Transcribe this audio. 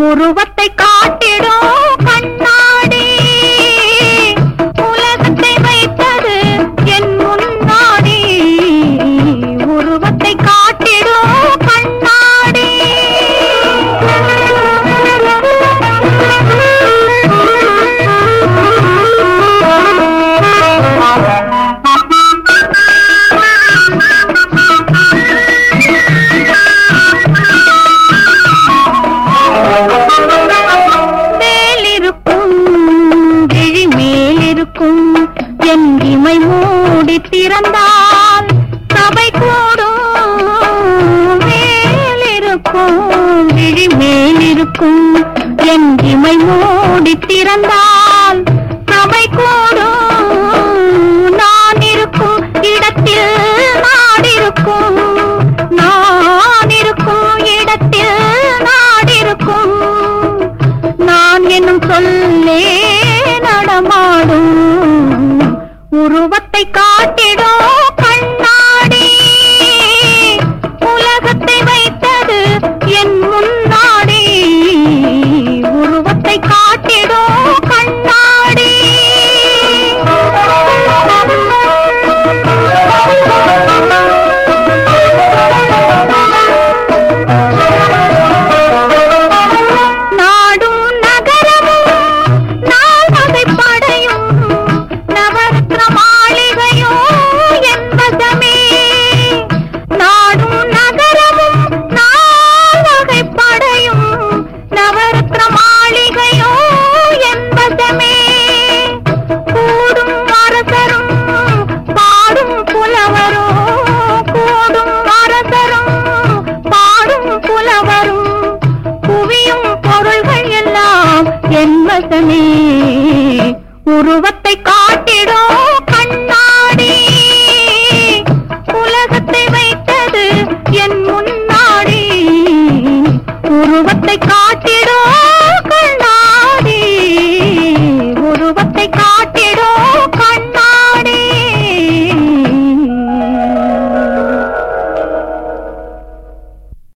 உருவத்தை காட்டிடும் கண்ணாடி உலகத்தை வைத்தது என் முன்னாடி. உருவத்தை காட்டிடும் கண்ணாடி. என் இமை மூடி திறந்தால் சபை கூடும். மேலிருக்கும் விழி மேலிருக்கும் என் இமை மூடி திறந்தால் சபை கூடும். நான் இருக்கும் இடத்தில் நாடிருக்கும். நான் இருக்கும் இடத்தில் நாடிருக்கும். நான் என்னும் சொல்லே நடமாடும்.